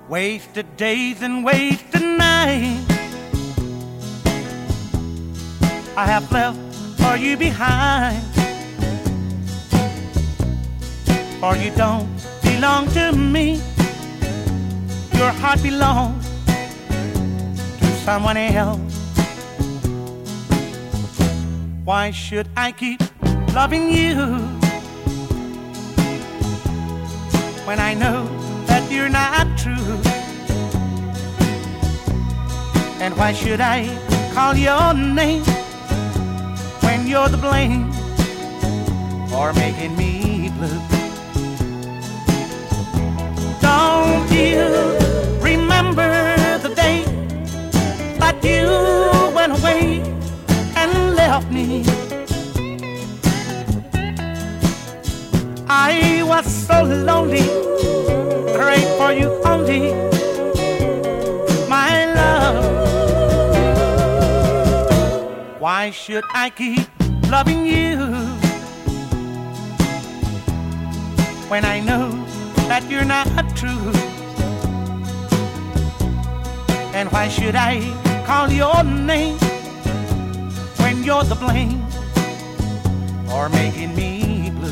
Wasted days and wasted nights I have left for you behind. For you don't belong to me. Your heart belongs to someone else. Why should I keep loving you when I know that you're not true? And why should I call your name when you're the blame for making me blue? Don't you remember the day that you went away and left me? I was so lonely, prayed for you only, my love. Why should I keep loving you when I know that you're not true? And why should I call your name when you're the blame for making me blue?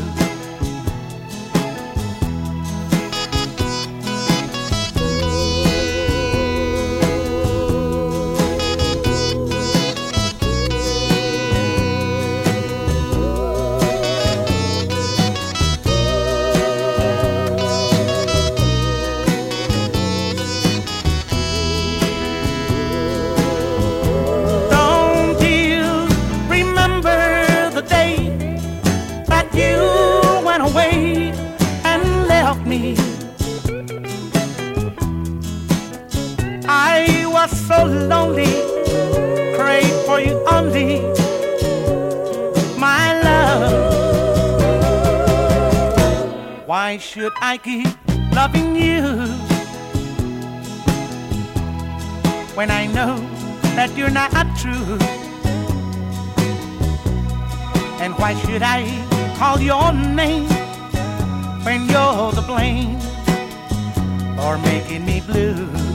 Away and left me. I was so lonely, prayed for you only, my love. Why should I keep loving you when I know that you're not true? And why should I call your name when you're the blame for making me blue?